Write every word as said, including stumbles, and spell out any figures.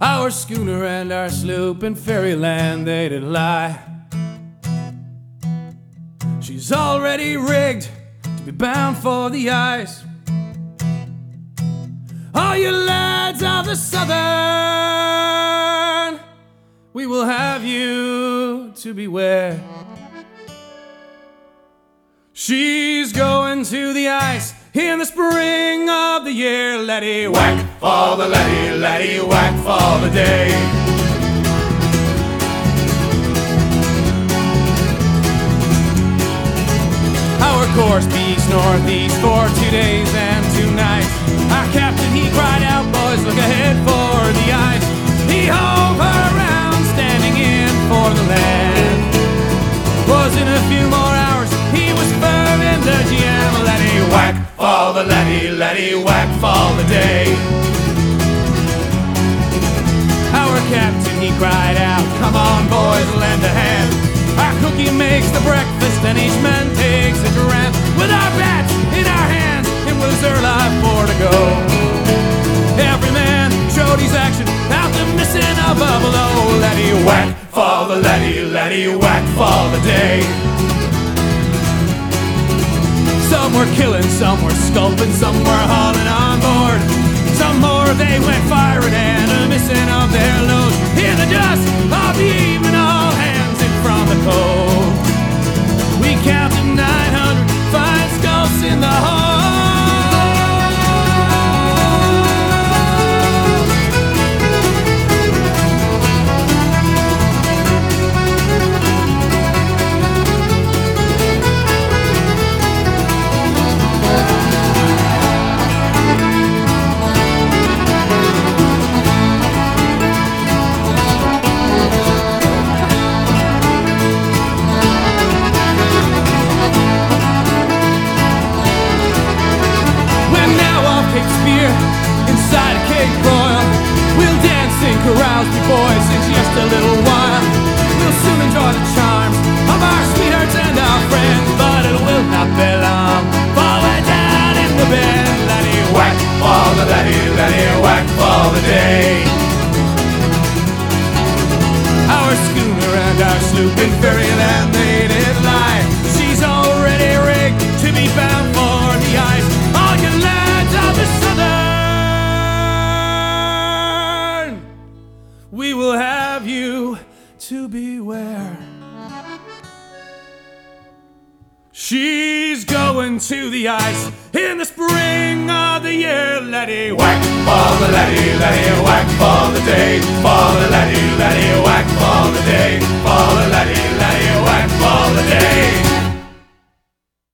Our schooner and our sloop in fairyland they did lie. She's already rigged to be bound for the ice. All you lads of the Southern, we will have you to beware. She's going to the ice in the spring of the year. Letty whack for the letty, letty whack for the day. Our course beats northeast for two days and two nights. Our captain, he cried out, boys, look ahead for the ice. He hove her around, standing in for the land. Was in a few more hours, he was firm in the jam. Letty whack for the letty, letty whack for the day. Our captain, he cried out, come on boys, lend a hand. Our cookie makes the breakfast and each man takes a dram. With our bats in our hands, it was early four to go. Every man showed his action out the missing above below. Letty whack for the letty, letty whack for the day. Some were killing, some were sculping, some were hauling on board. Some more they went firing and a missing of their loads. In the dusk of the evening, all hands in from the cove. We counted nine hundred fine skulls in the hold. Inside a cake broil, we'll dance and carouse, me boys, in just a little while. We'll soon enjoy the charms of our sweethearts and our friends, but it will not be long, for we're down in the bend. Letty whack for the letty, letty whack for the day. Our schooner and our sloop in fairyland they did lie. She's already rigged to be bound for the ice. All you lads of the Southern, we will have you to beware. She's going to the ice in the spring of the year. Letty whack for the letty, letty whack for the day. For the letty, letty whack for the day.